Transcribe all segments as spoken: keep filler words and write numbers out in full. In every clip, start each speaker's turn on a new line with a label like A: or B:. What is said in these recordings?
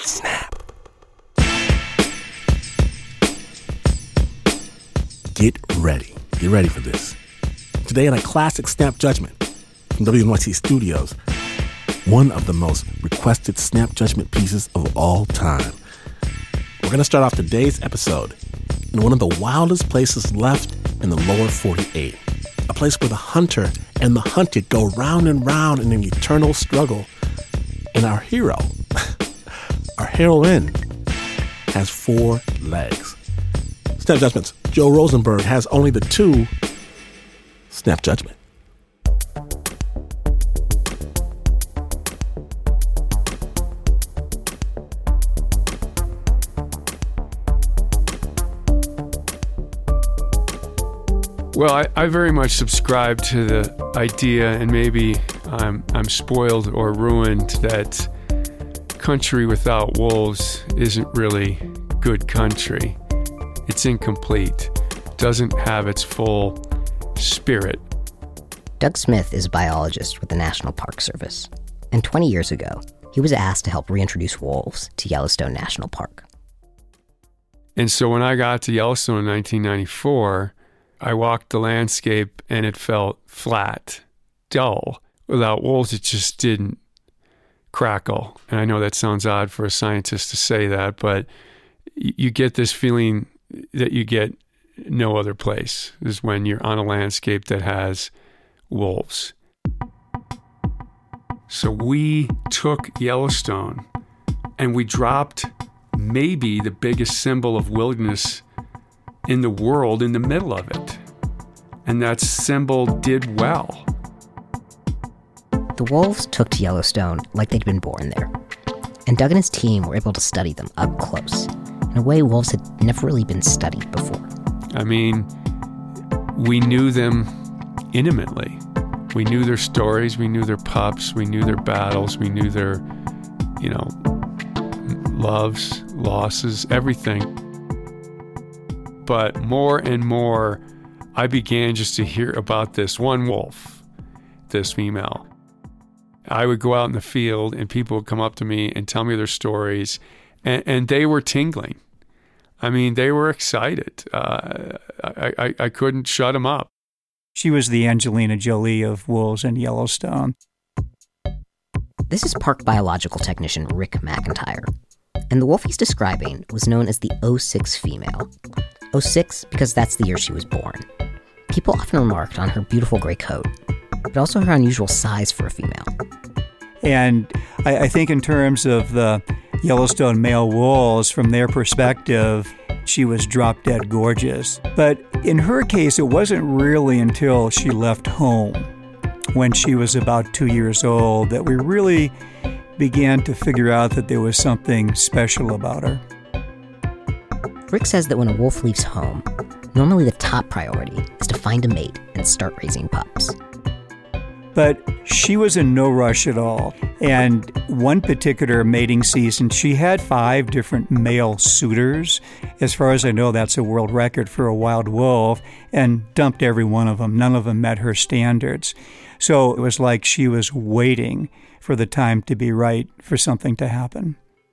A: Snap. Get ready. Get ready for this. Today on a classic Snap Judgment from W N Y C Studios, one of the most requested Snap Judgment pieces of all time. We're going to start off today's episode in one of the wildest places left in the lower forty-eight, a place where the hunter and the hunted go round and round in an eternal struggle. And our hero, our heroine, has four legs. Snap Judgments. Joe Rosenberg has only the two. Snap Judgment.
B: Well, I, I very much subscribe to the idea, and maybe I'm, I'm spoiled or ruined, that country without wolves isn't really good country. It's incomplete, doesn't have its full spirit.
C: Doug Smith is a biologist with the National Park Service, and twenty years ago, he was asked to help reintroduce wolves to Yellowstone National Park.
B: And so when I got to Yellowstone in nineteen ninety-four, I walked the landscape and it felt flat, dull. Without wolves, it just didn't crackle. And I know that sounds odd for a scientist to say that, but you get this feeling that you get no other place, is when you're on a landscape that has wolves. So we took Yellowstone and we dropped maybe the biggest symbol of wilderness in the world in the middle of it. And that symbol did well.
C: The wolves took to Yellowstone like they'd been born there. And Doug and his team were able to study them up close, in a way wolves had never really been studied before.
B: I mean, we knew them intimately. We knew their stories, we knew their pups, we knew their battles, we knew their, you know, loves, losses, everything. But more and more, I began just to hear about this one wolf, this female. I would go out in the field and people would come up to me and tell me their stories, and, and they were tingling. I mean, they were excited. Uh, I, I, I couldn't shut them up.
D: She was the Angelina Jolie of wolves in Yellowstone.
C: This is park biological technician Rick McIntyre. And the wolf he's describing was known as the oh six female. oh six because that's the year she was born. People often remarked on her beautiful gray coat, but also her unusual size for a female.
D: And I, I think in terms of the Yellowstone male wolves, from their perspective, she was drop-dead gorgeous. But in her case, it wasn't really until she left home, when she was about two years old, that we really began to figure out that there was something special about her.
C: Rick says that when a wolf leaves home, normally the top priority is to find a mate and start raising pups.
D: But she was in no rush at all. And one particular mating season, she had five different male suitors. As far as I know, that's a world record for a wild wolf, and dumped every one of them. None of them met her standards. So it was like she was waiting for the time to be right for something to happen.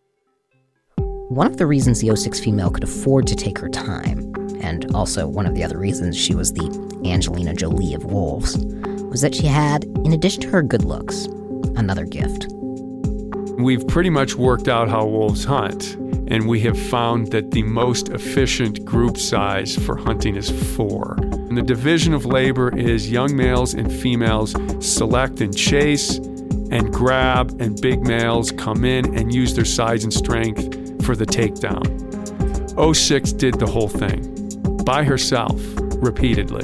C: One of the reasons the oh six female could afford to take her time, and also one of the other reasons she was the Angelina Jolie of wolves, was that she had, in addition to her good looks, another gift.
B: We've pretty much worked out how wolves hunt, and we have found that the most efficient group size for hunting is four. And the division of labor is young males and females select and chase and grab, and big males come in and use their size and strength for the takedown. oh six did the whole thing, by herself, repeatedly.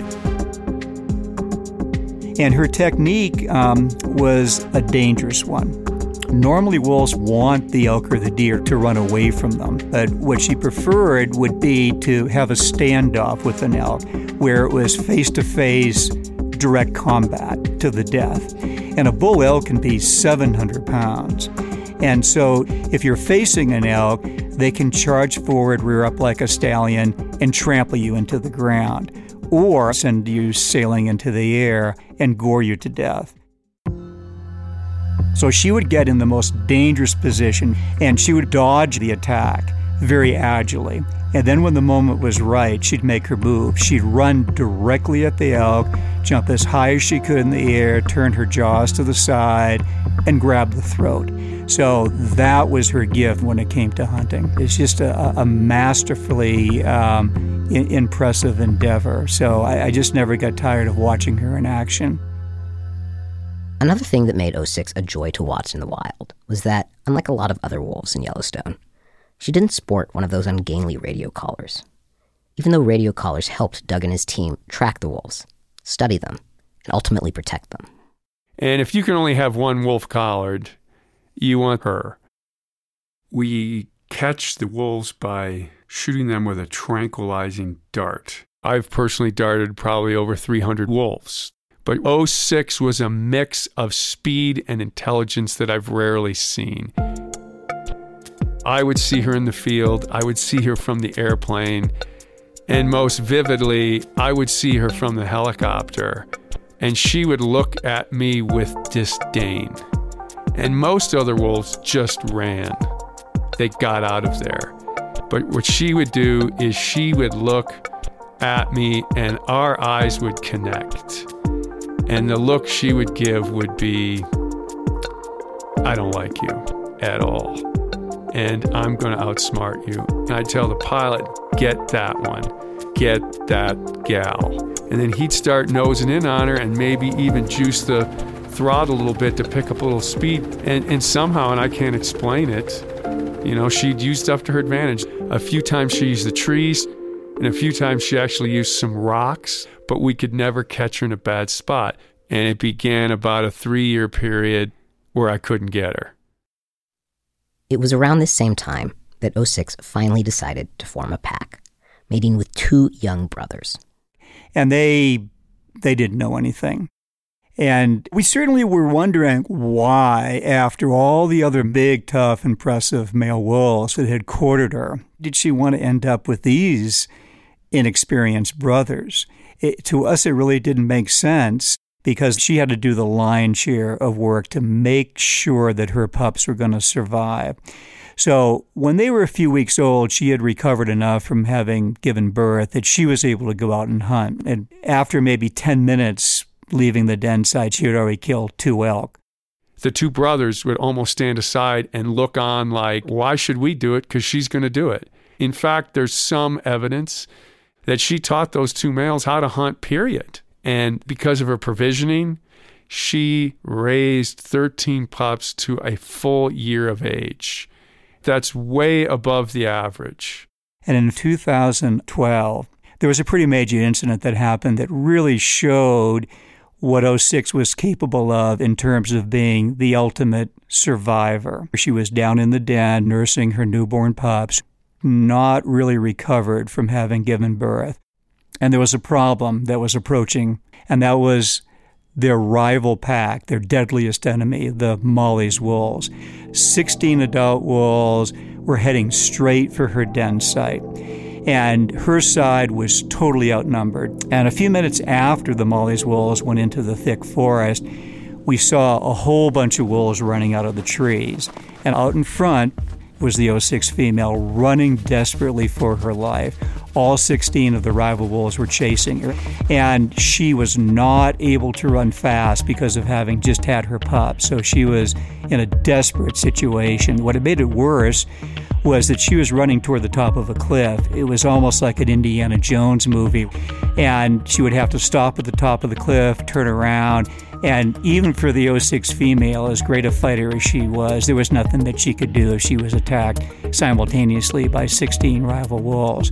D: And her technique um, was a dangerous one. Normally, wolves want the elk or the deer to run away from them, but what she preferred would be to have a standoff with an elk, where it was face-to-face, direct combat to the death. And a bull elk can be seven hundred pounds. And so if you're facing an elk, they can charge forward, rear up like a stallion, and trample you into the ground, or send you sailing into the air and gore you to death. So she would get in the most dangerous position, and she would dodge the attack very agilely. And then when the moment was right, she'd make her move. She'd run directly at the elk, jump as high as she could in the air, turn her jaws to the side, and grab the throat. So that was her gift when it came to hunting. It's just a, a masterfully um, in, impressive endeavor. So I, I just never got tired of watching her in action.
C: Another thing that made oh six a joy to watch in the wild was that, unlike a lot of other wolves in Yellowstone, she didn't sport one of those ungainly radio collars. Even though radio collars helped Doug and his team track the wolves, study them, and ultimately protect them.
B: And if you can only have one wolf collared, you want her. We catch the wolves by shooting them with a tranquilizing dart. I've personally darted probably over three hundred wolves. But oh six was a mix of speed and intelligence that I've rarely seen. I would see her in the field, I would see her from the airplane, and most vividly, I would see her from the helicopter, and she would look at me with disdain. And most other wolves just ran. They got out of there. But what she would do is she would look at me and our eyes would connect. And the look she would give would be, I don't like you at all. And I'm going to outsmart you. And I'd tell the pilot, get that one. Get that gal. And then he'd start nosing in on her and maybe even juice the throttle a little bit to pick up a little speed. And, and somehow, and I can't explain it, you know, she'd use stuff to her advantage. A few times she used the trees, and a few times she actually used some rocks, but we could never catch her in a bad spot. And it began about a three-year period where I couldn't get her.
C: It was around this same time that oh six finally decided to form a pack, mating with two young brothers.
D: And they they didn't know anything. And we certainly were wondering why, after all the other big, tough, impressive male wolves that had courted her, did she want to end up with these inexperienced brothers? It, to us, it really didn't make sense, because she had to do the lion's share of work to make sure that her pups were going to survive. So when they were a few weeks old, she had recovered enough from having given birth that she was able to go out and hunt. And after maybe ten minutes leaving the den site, she had already killed two elk.
B: The two brothers would almost stand aside and look on like, why should we do it? Because she's going to do it. In fact, there's some evidence that she taught those two males how to hunt, period. And because of her provisioning, she raised thirteen pups to a full year of age. That's way above the average.
D: And in two thousand twelve, there was a pretty major incident that happened that really showed what oh six was capable of in terms of being the ultimate survivor. She was down in the den nursing her newborn pups, not really recovered from having given birth. And there was a problem that was approaching, and that was their rival pack, their deadliest enemy, the Molly's wolves. Sixteen adult wolves were heading straight for her den site, and her side was totally outnumbered. And a few minutes after the Molly's wolves went into the thick forest, we saw a whole bunch of wolves running out of the trees. And out in front was the oh six female running desperately for her life. All sixteen of the rival wolves were chasing her, and she was not able to run fast because of having just had her pup. So she was in a desperate situation. What had made it worse was that she was running toward the top of a cliff. It was almost like an Indiana Jones movie, and she would have to stop at the top of the cliff, turn around, and even for the oh six female, as great a fighter as she was, there was nothing that she could do if she was attacked simultaneously by sixteen rival wolves.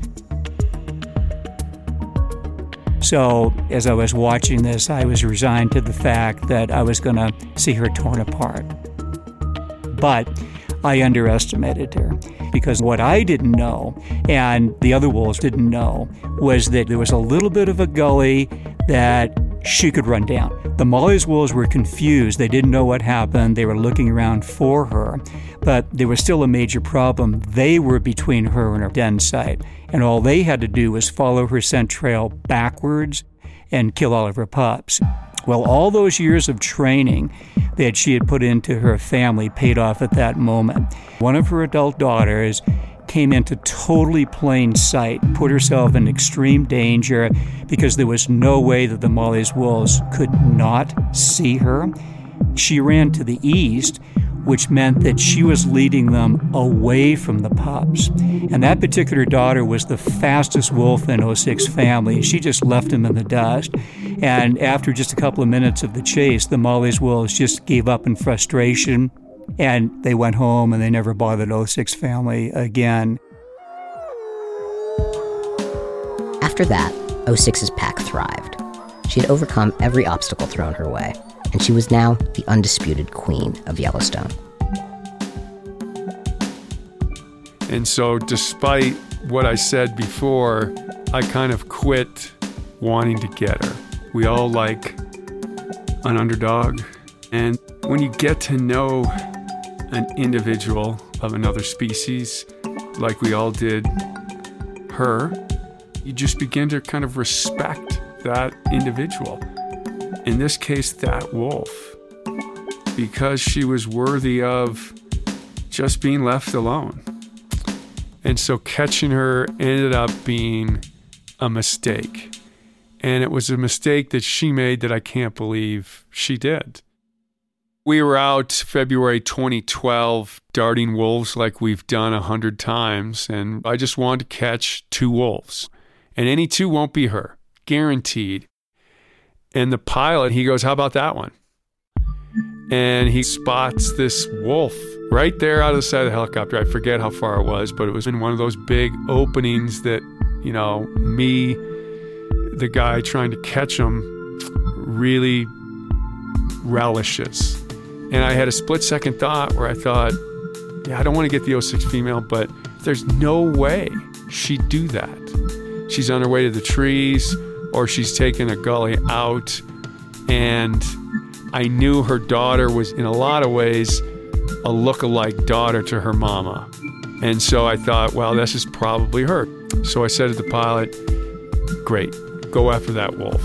D: So as I was watching this, I was resigned to the fact that I was going to see her torn apart. But I underestimated her, because what I didn't know, and the other wolves didn't know, was that there was a little bit of a gully that she could run down. The Molly's wolves were confused. They didn't know what happened. They were looking around for her. But there was still a major problem. They were between her and her den site. And all they had to do was follow her scent trail backwards and kill all of her pups. Well, all those years of training that she had put into her family paid off at that moment. One of her adult daughters came into totally plain sight, put herself in extreme danger because there was no way that the Molly's wolves could not see her. She ran to the east, which meant that she was leading them away from the pups. And that particular daughter was the fastest wolf in oh six family. She just left him in the dust. And after just a couple of minutes of the chase, the Molly's wolves just gave up in frustration, and they went home and they never bothered oh six family again.
C: After that, oh six's pack thrived. She had overcome every obstacle thrown her way, and she was now the undisputed queen of Yellowstone.
B: And so despite what I said before, I kind of quit wanting to get her. We all like an underdog. And when you get to know an individual of another species, like we all did her, you just begin to kind of respect that individual. In this case, that wolf, because she was worthy of just being left alone. And so catching her ended up being a mistake. And it was a mistake that she made that I can't believe she did. We were out February twenty twelve darting wolves like we've done a hundred times. And I just wanted to catch two wolves. And any two won't be her, guaranteed. And the pilot, he goes, how about that one? And he spots this wolf right there out of the side of the helicopter. I forget how far it was, but it was in one of those big openings that, you know, me, the guy trying to catch him, really relishes. And I had a split-second thought where I thought, yeah, I don't want to get the oh six female, but there's no way she'd do that. She's on her way to the trees, or she's taken a gully out, and I knew her daughter was, in a lot of ways, a look-alike daughter to her mama. And so I thought, well, this is probably her. So I said to the pilot, great, go after that wolf.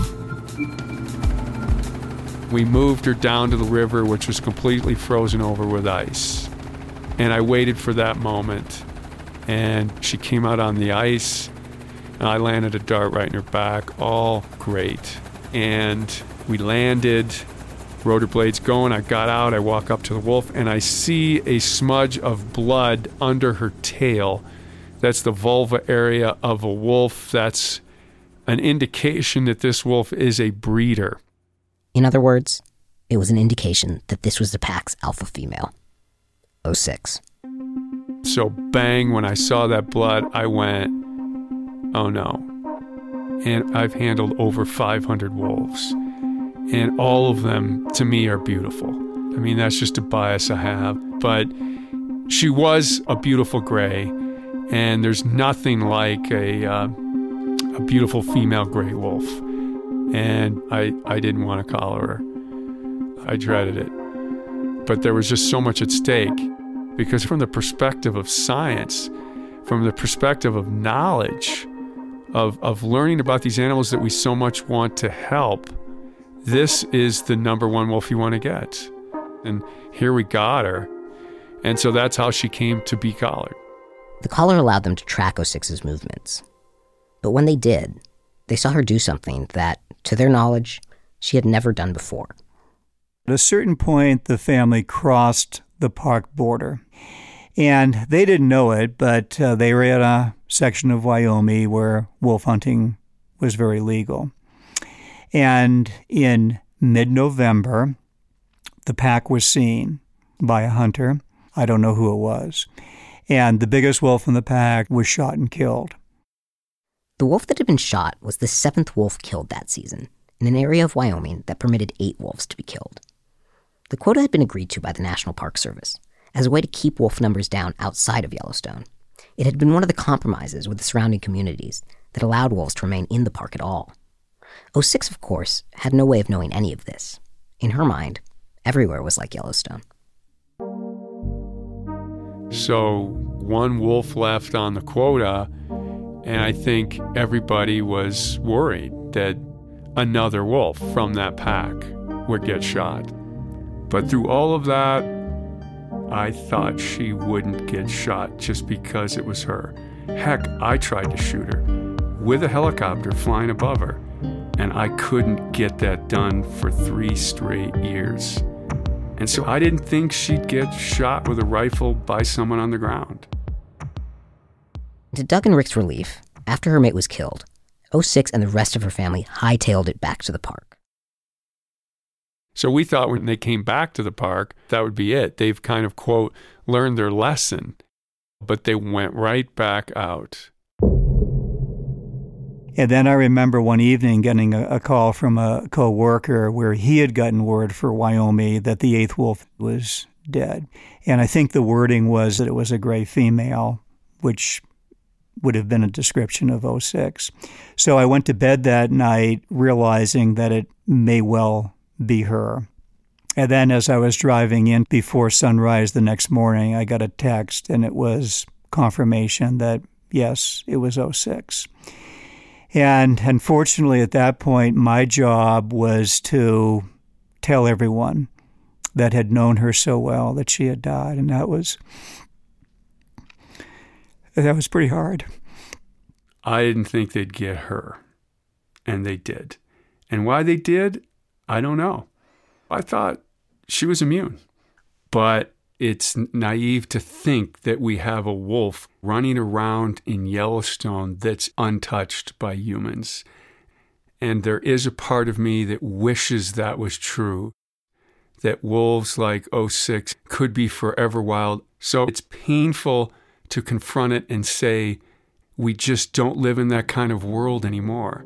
B: We moved her down to the river, which was completely frozen over with ice. And I waited for that moment, and she came out on the ice, and I landed a dart right in her back, all great. And we landed, rotor blades going, I got out, I walk up to the wolf, and I see a smudge of blood under her tail. That's the vulva area of a wolf. That's an indication that this wolf is a breeder.
C: In other words, it was an indication that this was the pack's alpha female, oh six.
B: So bang, when I saw that blood, I went, oh no. And I've handled over five hundred wolves. And all of them, to me, are beautiful. I mean, that's just a bias I have. But she was a beautiful gray, and there's nothing like a uh, a beautiful female gray wolf. And I, I didn't want to collar her. I dreaded it. But there was just so much at stake, because from the perspective of science, from the perspective of knowledge, of, of learning about these animals that we so much want to help, this is the number one wolf you want to get. And here we got her. And so that's how she came to be collared.
C: The collar allowed them to track oh six's movements. But when they did, they saw her do something that, to their knowledge, she had never done before.
D: At a certain point, the family crossed the park border. And they didn't know it, but uh, they were at a section of Wyoming where wolf hunting was very legal. And in mid-November, the pack was seen by a hunter. I don't know who it was. And the biggest wolf in the pack was shot and killed.
C: The wolf that had been shot was the seventh wolf killed that season, in an area of Wyoming that permitted eight wolves to be killed. The quota had been agreed to by the National Park Service as a way to keep wolf numbers down outside of Yellowstone. It had been one of the compromises with the surrounding communities that allowed wolves to remain in the park at all. oh six, of course, had no way of knowing any of this. In her mind, everywhere was like Yellowstone.
B: So one wolf left on the quota, and I think everybody was worried that another wolf from that pack would get shot. But through all of that, I thought she wouldn't get shot just because it was her. Heck, I tried to shoot her with a helicopter flying above her, and I couldn't get that done for three straight years. And so I didn't think she'd get shot with a rifle by someone on the ground.
C: To Doug and Rick's relief, after her mate was killed, oh six and the rest of her family hightailed it back to the park.
B: So we thought when they came back to the park, that would be it. They've kind of, quote, learned their lesson. But they went right back out.
D: And then I remember one evening getting a, a call from a co-worker where he had gotten word for Wyoming that the eighth wolf was dead. And I think the wording was that it was a gray female, which would have been a description of oh six. So I went to bed that night realizing that it may well be her. And then as I was driving in before sunrise the next morning, I got a text, and it was confirmation that, yes, it was oh six. And unfortunately, at that point, my job was to tell everyone that had known her so well that she had died, and that was that was pretty hard.
B: I didn't think they'd get her, and they did. And why they did, I don't know. I thought she was immune, but it's naive to think that we have a wolf running around in Yellowstone that's untouched by humans. And there is a part of me that wishes that was true, that wolves like oh six could be forever wild. So it's painful to confront it and say, we just don't live in that kind of world anymore.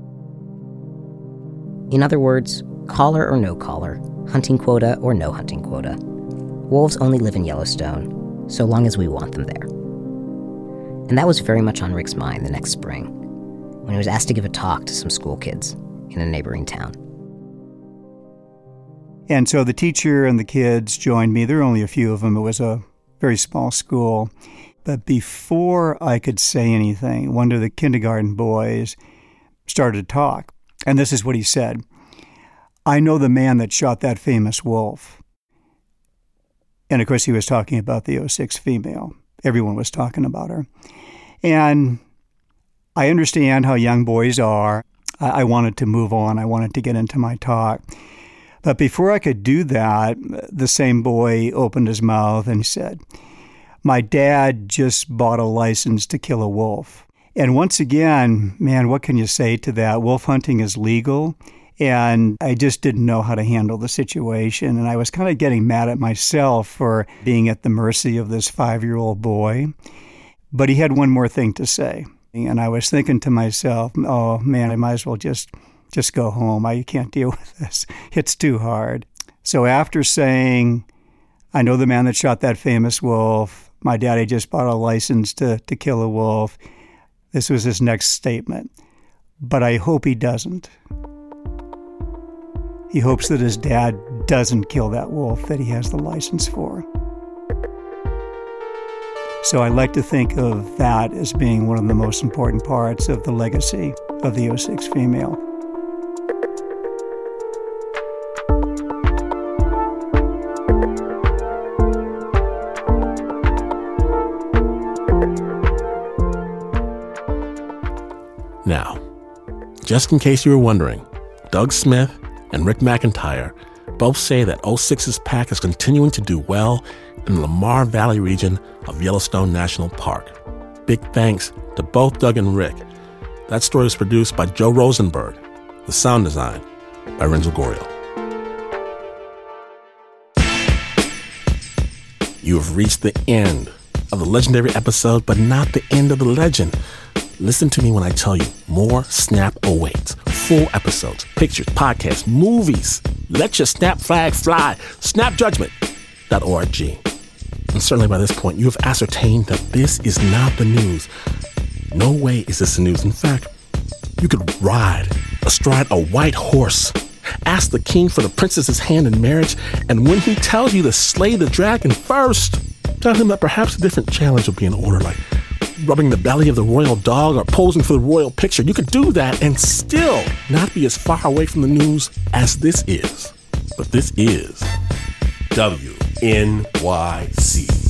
C: In other words, collar or no collar, hunting quota or no hunting quota, wolves only live in Yellowstone so long as we want them there. And that was very much on Rick's mind the next spring, when he was asked to give a talk to some school kids in a neighboring town.
D: And so the teacher and the kids joined me. There were only a few of them. It was a very small school. But before I could say anything, one of the kindergarten boys started to talk. And this is what he said. I know the man that shot that famous wolf. And of course, he was talking about the oh six female. Everyone was talking about her. And I understand how young boys are. I, I wanted to move on. I wanted to get into my talk. But before I could do that, the same boy opened his mouth and said, my dad just bought a license to kill a wolf. And once again, man, what can you say to that? Wolf hunting is legal. And I just didn't know how to handle the situation. And I was kind of getting mad at myself for being at the mercy of this five-year-old boy. But he had one more thing to say. And I was thinking to myself, oh, man, I might as well just, just go home. I can't deal with this. It's too hard. So after saying, I know the man that shot that famous wolf, my daddy just bought a license to, to kill a wolf, this was his next statement. But I hope he doesn't. He hopes that his dad doesn't kill that wolf that he has the license for. So I like to think of that as being one of the most important parts of the legacy of the oh six female.
A: Now, just in case you were wondering, Doug Smith and Rick McIntyre both say that oh six's pack is continuing to do well in the Lamar Valley region of Yellowstone National Park. Big thanks to both Doug and Rick. That story was produced by Joe Rosenberg, with sound design by Renzo Goriel. You have reached the end of the legendary episode, but not the end of the legend. Listen to me when I tell you more Snap awaits. Full episodes, pictures, podcasts, movies. Let your Snap flag fly. snap judgment dot org. And certainly by this point, you have ascertained that this is not the news. No way is this the news. In fact, you could ride astride a white horse, ask the king for the princess's hand in marriage, and when he tells you to slay the dragon first, tell him that perhaps a different challenge will be in order, like rubbing the belly of the royal dog or posing for the royal picture. You could do that and still not be as far away from the news as this is. But this is W N Y C.